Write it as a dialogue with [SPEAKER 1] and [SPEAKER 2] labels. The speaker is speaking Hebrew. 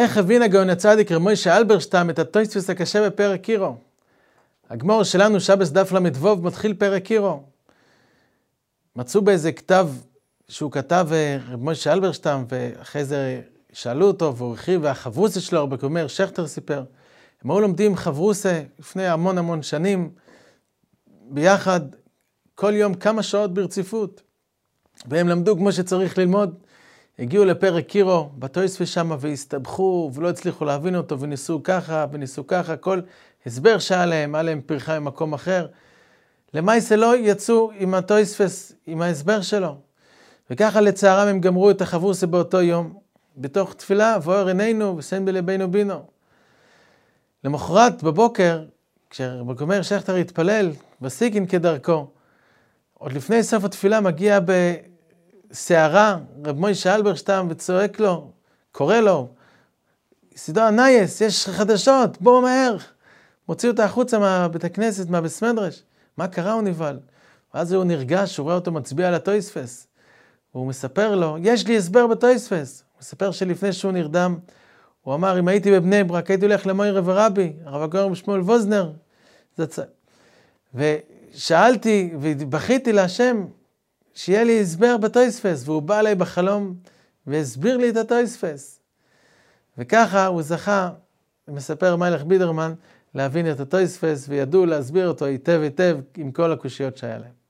[SPEAKER 1] איך הבין הגאון הצדיק רב מוישה אלברשטם את התוספות הקשה בפרק קירו? הגמור שלנו שבס דף למדבוב מתחיל פרק קירו. מצאו באיזה כתב שהוא כתב רב מוישה אלברשטם, ואחרי זה שאלו אותו והוא הרחיב, והחברוסה שלו, רבי אומר, שכטר סיפר, הם היו לומדים חברוסה לפני המון שנים, ביחד, כל יום כמה שעות ברציפות, והם למדו כמו שצריך ללמוד, הגיעו לפרק קירו, בתוספות שם, והסתבכו, ולא הצליחו להבין אותו, וניסו ככה, כל הסבר שהיה להם פרחה ממקום אחר, למעשה לא יצאו עם התוספות, עם ההסבר שלו, וככה לצערם הם גמרו את החברוסה באותו יום, בתוך תפילה, ואור עינינו, ושם בלבינו בינו. למחרת בבוקר, כשרבי אומר שכטר התפלל, בסיקין כדרכו, עוד לפני סוף התפילה מגיע בסערה, רב מוישה אלברשטם, וצועק לו, קורא לו, סידו אנייס, יש חדשות, בואו מהר. מוציא אותה החוצה מהבית הכנסת, מהבית מדרש. מה קרה? הוא נבהל. ואז הוא נרגש, הוא רואה אותו מצביע על התוספות. והוא מספר לו, יש לי הסבר בתוספות. הוא מספר שלפני שהוא נרדם, הוא אמר, אם הייתי בבני ברק, הייתי הולך למוירה ורבי, הרב הגאון שמואל ווזנר. ושאלתי ובכיתי להשם, שיהיה לי הסבר בתוספות, והוא בא אליי בחלום, והסביר לי את התוספות. וככה הוא זכה, מספר מלך בידרמן, להבין את התוספות, וידעו להסביר אותו היטב עם כל הקושיות שהיה להם.